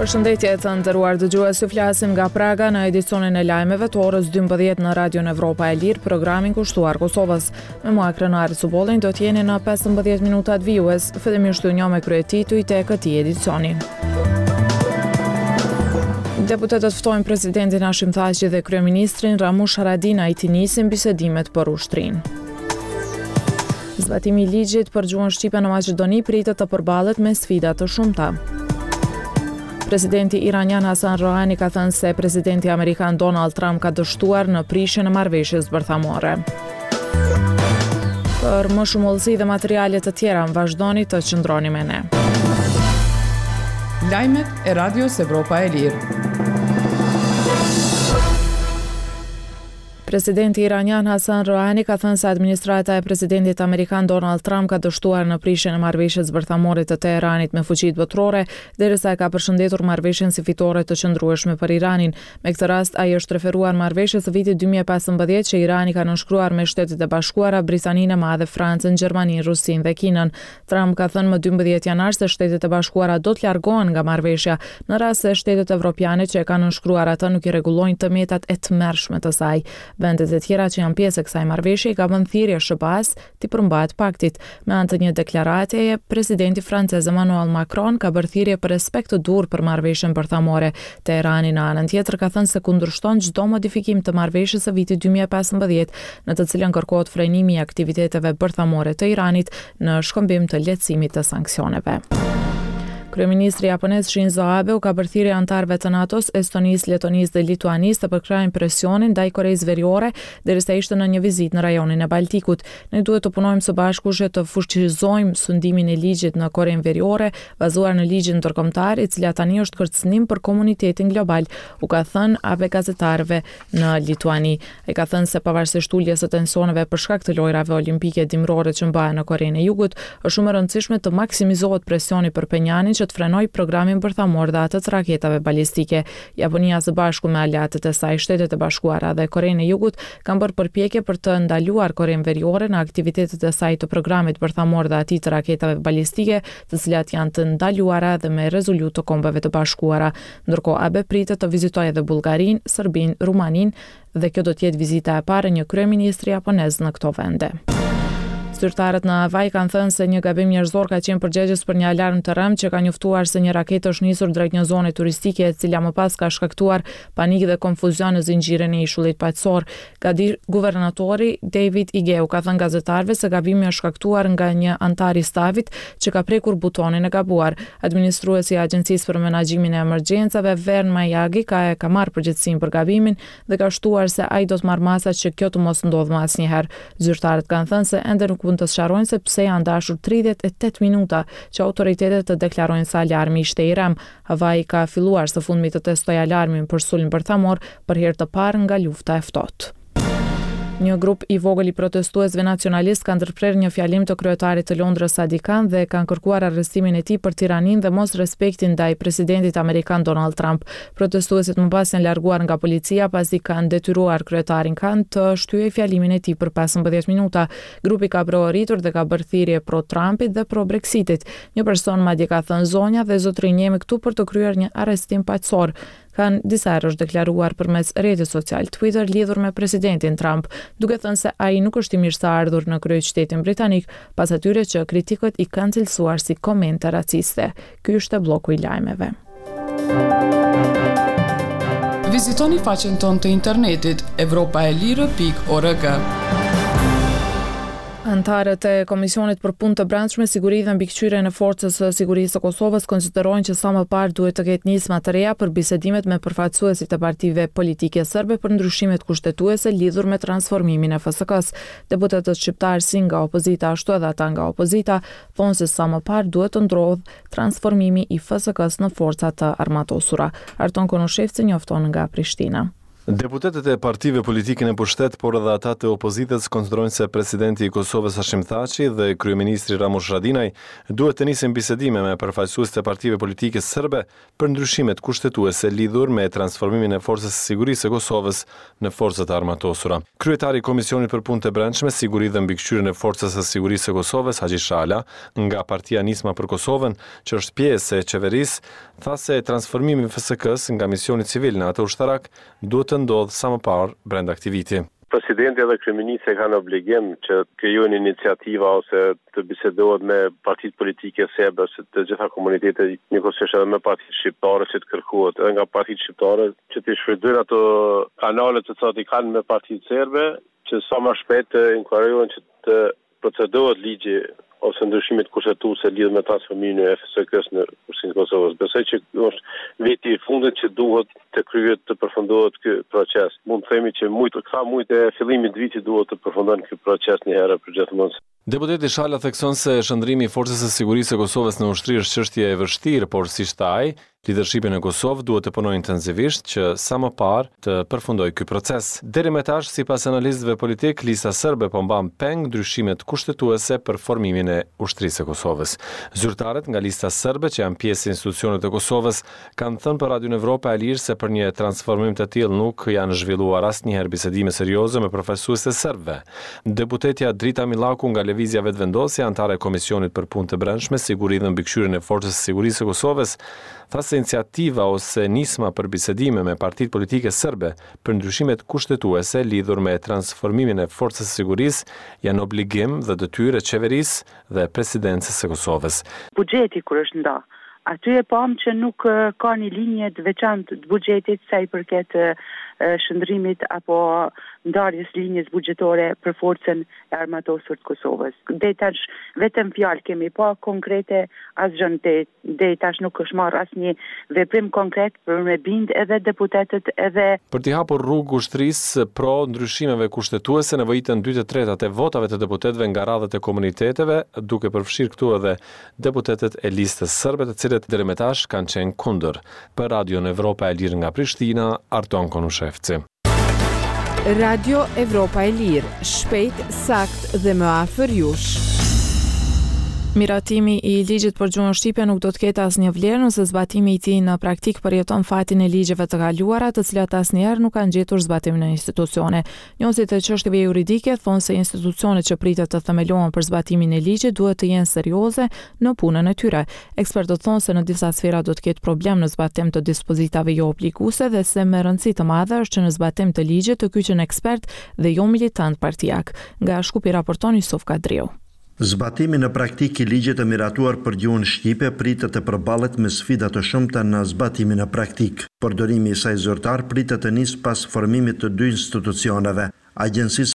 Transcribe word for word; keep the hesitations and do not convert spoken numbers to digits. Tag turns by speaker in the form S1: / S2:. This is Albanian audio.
S1: Përshëndetje të nderuar dëgjues, ju flasim nga Praga në edicionin e lajmeve të orës dymbëdhjetë në Radion Evropa e Lirë, programin kushtuar Kosovës. Me mua Krenari Subollin do t'jeni në pesëmbëdhjetë minutat vijues, fillimisht ju njoh me kryetitujt e këtij edicioni. Deputetët ftojnë presidentin Hashim Thaçi dhe kryeministrin Ramush Haradinaj të nisin bisedimet për ushtrinë. Zbatimi i ligjit për gjuhën shqipe në Maqedoni pritet të përballet me sfida të shumta. Presidenti iranian Hasan Rohani ka thënë se presidenti amerikan Donald Trump ka dështuar në prishjen e marrëveshjes bërthamore. Për më shumë ullësi dhe materiale të tjera, vazhdoni të qëndroni me ne.
S2: Lajmet e Radios Evropa e Lirë.
S1: Presidenti iranian Hasan Rohani ka thënë se administrata e presidentit amerikan Donald Trump ka dështuar në prishjen e marrëveshjes bërthamore të Teheranit me fuqitë botërore, derisa e ka përshëndetur marrëveshjen si fitore të qëndrueshme për Iranin. Me këtë rast, ai është referuar marrëveshjes së vitit dy mijë e pesëmbëdhjetë që Irani ka nënshkruar me Shtetet e Bashkuara, Britaninë e Madhe, Francën, Gjermaninë, Rusinë dhe Kinën. Trump ka thënë më dymbëdhjetë janar se Shtetet e Bashkuara do të largohen nga marrëveshja në rast se shtetet evropiane që e kanë nënshkruar atë nuk i rregullojnë tëmetat e tmerrshme të saj. Vendet e tjera që janë pjesë e kësaj marrëveshje ka vënë thirrje S B A-s të përmbahet paktit. Me anë të një deklarate, presidenti francez Emmanuel Macron ka bërë thirrje për respekt të dur për marrëveshjen bërthamore. Teherani në anën tjetër ka thënë se kundërshton çdo modifikim të marrëveshjes së vitit dy mijë e pesëmbëdhjetë, në të cilën kërkohet frenimi i aktiviteteve bërthamore të Iranit në shkëmbim të lehtësimit të sanksioneve. Kryeministri japonez Shinzo Abe u ka bërë thirrje anëtarëve të NATO-s, Estonisë, Letonisë dhe Lituanisë të përkrajnë presionin ndaj Koreisë Veriore derisa ishte në një vizitë në rajonin e Baltikut. Ne duhet të punojmë së bashku që të fuqizojmë sundimin e ligjit në Korenë Veriore, bazuar në ligjin ndërkombëtar, i cili tani është kërcënim për komunitetin global, u ka thënë Abe gazetarëve në Lituani. Ai ka thënë se pavarësisht uljes së tensioneve për shkak të lojrave olimpike dimrore që mbahen në Korenë e Jugut, është shumë e rëndësishme të maksimizohet presioni për Penjanin të frenoj programin bërthamor dhe atë të raketave balistike. Japonia së bashku me aleatët e saj, Shtetet e Bashkuara dhe Korenë e Jugut kanë bërë përpjekje për të ndaluar Korenë Veriore në aktivitetet e saj të programit bërthamor dhe atij të raketave balistike, të cilat janë të ndaluara dhe me rezolut të Kombeve të Bashkuara. Ndërkohë Abe pritet të vizitojë edhe Bullgarinë, Serbinë, Rumaninë dhe kjo do të jetë vizita e parë e një kryeministri japonez në këto vende. Zyrtarët në Havaj kanë thënë se një gabim njerëzor ka qenë përgjegjës për një alarm të rëmë që ka njoftuar se një raketë është nisur drejt një zone turistike e cila më pas ka shkaktuar panikë dhe konfuzion në zinxhirin e ishullit paqësor. Guvernatori David Igeu ka thënë gazetarëve se gabimi është shkaktuar nga një antar i stafit që ka prekur butonin e gabuar. Administruesi i Agjencisë për Menaxhimin e Emergjencave Vern Majagi ka e ka marrë përgjegjësinë për gabimin dhe ka shtuar se ai do të marrë masat që kjo të mos ndodhë më asnjëherë. Zyrtarët kanë thënë se ende nuk të sqarojnë se pse janë dashur tridhjetë e tetë minuta që autoritetet të deklarojnë se alarmi ishte i rëm. Hawaii ka filluar së fundmi të testojë alarmin për sulm bërthamor për herë të parë nga lufta e ftohtë. Një grup i vogël i protestuesve nacionalist ka ndërprer një fjalim të kryetarit të Londrës Sadiq Khan dhe kanë kërkuar arrestimin e tij për tiraninë dhe mos respektin ndaj presidentit amerikan Donald Trump. Protestuesit më pas janë larguar nga policia pasi kanë detyruar kryetarin Khan të shtyejë fjalimin e tij për pesëmbëdhjetë minuta. Grupi ka prohoritur dhe ka bërë thirrje pro Trumpit dhe pro Brexitit. Një person madje ka thënë zonja dhe zotrinj jemi këtu për të kryer një arrestim paqësor. Kanë disa herë është deklaruar përmes rrjetit social Twitter lidhur me presidentin Trump, duke thënë se ai nuk është i mirëseardhur në kryeqytetin britanik, pas atyre që kritikët i kanë cilësuar si komente raciste. Ky është bloku i lajmeve.
S2: Vizitoni faqen tonë të internetit evropaelire pikë org.
S1: Antarët e Komisionit për Punë të Brendshme, Siguri dhe Mbikëqyrjen e Forcës së Sigurisë së Kosovës konsiderojnë që sa më parë duhet të ketë nisma të reja për bisedimet me përfaqësuesit e partive politike serbe për ndryshimet kushtetuese lidhur me transformimin e F S K-s. Deputetët shqiptar si nga opozita ashtu edhe ata nga opozita thonë se sa më parë duhet të ndrodhë transformimi i F S K-s në forca të armatosura. Arton Konoshevci njofton nga Prishtina.
S3: Deputetët e partive politike në pushtet, por edhe ata të opozitës konsiderojnë se presidenti i Kosovës Hashim Thaçi dhe kryeministri Ramush Haradinaj duhet të nisin bisedime me përfaqësuesit e partive politike serbe për ndryshimet kushtetuese lidhur me transformimin e forcës së sigurisë së Kosovës në forcat armatosura. Kryetari i Komisionit për Punë të Brendshme, Siguri dhe Mbikëqyrjen e Forcës së Sigurisë së Kosovës, Haxhi Shala, nga Partia Nisma për Kosovën, që është pjesë e qeverisë, tha se transformimi i F S K-s nga misioni civil në atë ushtarak duhet të ndodhë sa më parë brenda këtij viti.
S4: Presidenti dhe kryeministri kanë obligim që të krijojnë iniciativa ose të bisedohet me partitë politike serbe ose të gjitha komunitetet, njëkohësisht edhe me partitë shqiptare që të kërkohet edhe nga partitë shqiptare që të shfrytëzojnë ato kanale të cilat i kanë me partitë serbe, që sa më shpejt të inkurohen që të procedohet ligji ose ndryshimit kushtetuese lidhur me transformimin e F S K-s në Kushtimin e Kosovës. Besoj që është viti i fundit që duhet të kryhet të përfundohet ky proces. Mund të themi që shumë këta shumë e fillimit të vitit duhet të përfundojnë ky proces një herë për gjithmonë.
S3: Deputeti Shala thekson se shndrimi i Forcës së Sigurisë së Kosovës në ushtri është çështje e vështirë, por si thë ai, lidershipin e Kosovë duhet të punojë intensivisht që sa më parë të përfundojë ky proces. Deri më tash, sipas analistëve politik, lista serbe po mban peng ndryshimet kushtetuese për formimin e ushtrisë së Kosovës. Zyrtarët nga lista serbe, që janë pjesë e institucioneve të Kosovës, kanë thënë për Radio Evropa e Lirë se për një transformim të tillë nuk janë zhvilluar asnjëherë bisedime serioze me përfaqësuesit e serbëve. Deputetja Drita Millaku nga Lëvizja Vetvendosje, antare e Komisionit për Punë të Brendshme, Siguri dhe Mbikëqyrjen e Forcës së Sigurisë së Kosovës, tha se iniciativa ose nisma për bisedime me partitë politike serbe për ndryshimet kushtetuese lidhur me transformimin e forcës së sigurisë janë obligim dhe detyrë e qeverisë dhe presidencës së Kosovës.
S5: Buxheti kur është nda, aty e pam që nuk ka një linje të veçantë të buxhetit sa i përket shndrimit apo ndarjes linjës buxhetore për forcën e armatosur të Kosovës. Deri tash vetëm fjalë kemi pa konkrete asgjë deri tash nuk është marrë asnjë veprim konkret për me bind edhe deputetët edhe
S3: për t'i hapur rrugë ushtrisë pro ndryshimeve kushtetuese nevojiten dy të tretat e votave të deputetëve nga radhët e komuniteteve, duke përfshirë këtu edhe deputetët e listës serbe, të cilët deri më tash kanë qenë kundër. Për Radio Evropa e Lirë nga Prishtina, Arton Konushevci.
S6: Radio Evropa e Lirë, shpejt, sakt dhe më afër jush.
S1: Miratimi i ligjit për gjuhën shqipe nuk do të ketë asnjë vlerë nëse zbatimi i tij në praktik përjeton fatin e ligjeve të kaluara, të cilat asnjëherë nuk kanë gjetur zbatim në institucione. Njohësit e çështjeve juridike thonë se institucionet që pritet të themelohen për zbatimin e ligjit duhet të jenë serioze në punën e tyre. Ekspertët thonë se në disa sfera do të ketë problem në zbatim të dispozitave jo obliguese dhe se me rëndësi të madhe është që në zbatim të ligjit të kyçen ekspert dhe jo militant partijak. Nga Shkupi raporton Yusuf Kadriu.
S7: Zbatimi në praktik i ligjit të miratuar për gjuhën shqipe pritet të përballet me sfida të shumta në zbatimin në praktik. Përdorimi i saj zyrtar pritet të nisë pas formimit të dy institucioneve, Agjencisë